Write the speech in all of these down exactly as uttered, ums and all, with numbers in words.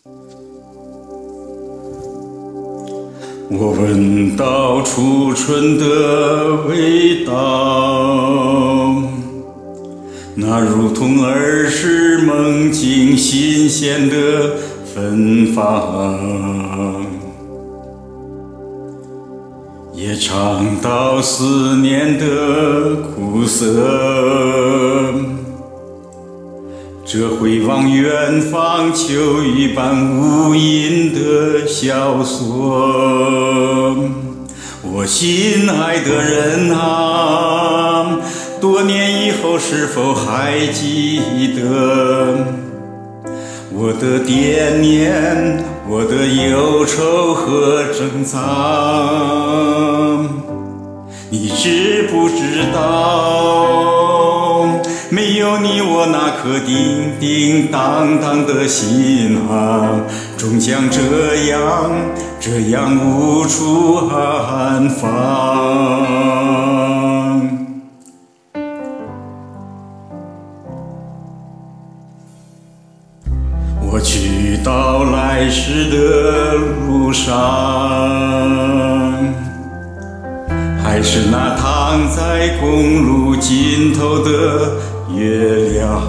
我闻到初春的味道，那如同儿时梦境新鲜的芬芳，也尝到思念的苦涩。这回望远方，秋雨般无垠的萧索。我心爱的人啊，多年以后是否还记得我的惦念，我的忧愁和挣扎？你知不知道，没有你我那颗叮叮当当的心啊，终将这样这样无处安放。我去到来时的路上，还是那躺在公路尽头的月亮。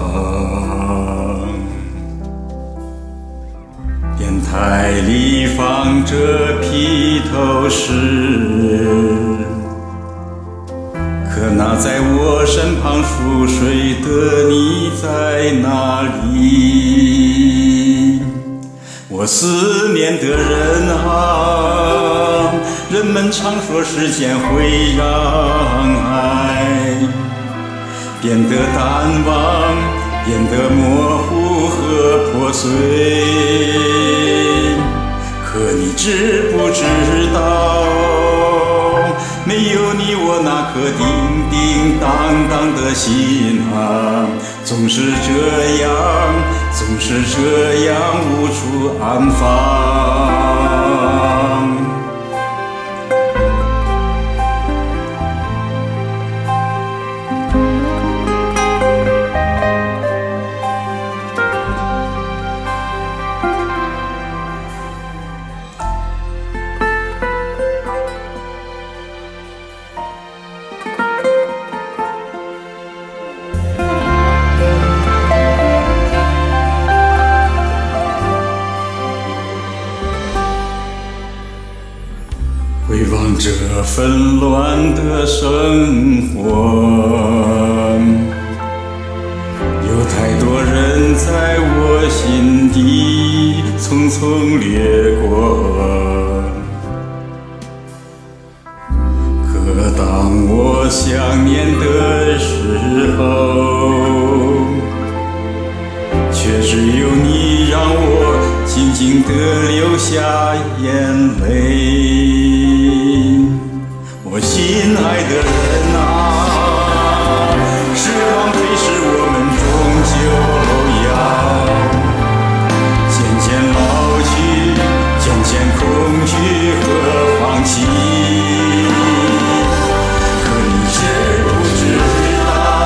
电台里放着披头士，可那在我身旁熟睡的你在哪里？我思念的人啊，人们常说时间会让爱变得淡忘，变得模糊和破碎。可你知不知道，没有你我那颗叮叮当当的心啊，总是这样，总是这样无处安放。回望这纷乱的生活，有太多人在我心底匆匆掠过。可当我想念的时候，却只有你让我静静地流下眼泪。我心爱的人啊，时光飞逝，我们终究要渐渐老去，渐渐恐惧和放弃。可你知不知道，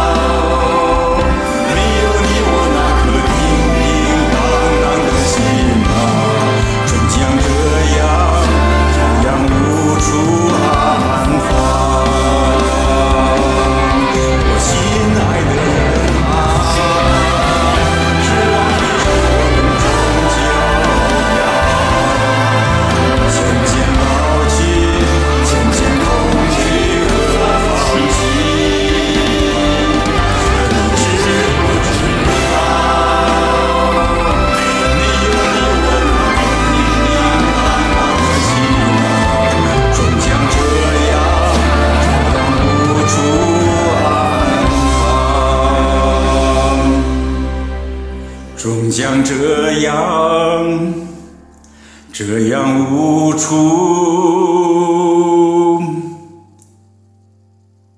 没有你我那颗叮叮当当的心啊，终将这样这样无处安放。我心爱的人啊，时光飞逝，我们终究要渐渐老去，渐渐恐惧和放弃。可你知不知道，没有你我那叮叮当当的心啊，终将这样这样无处安放，终将这样这样无处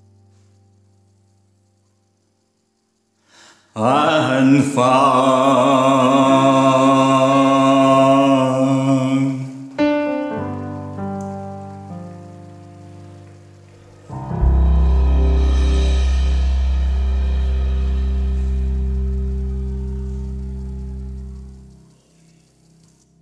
安放。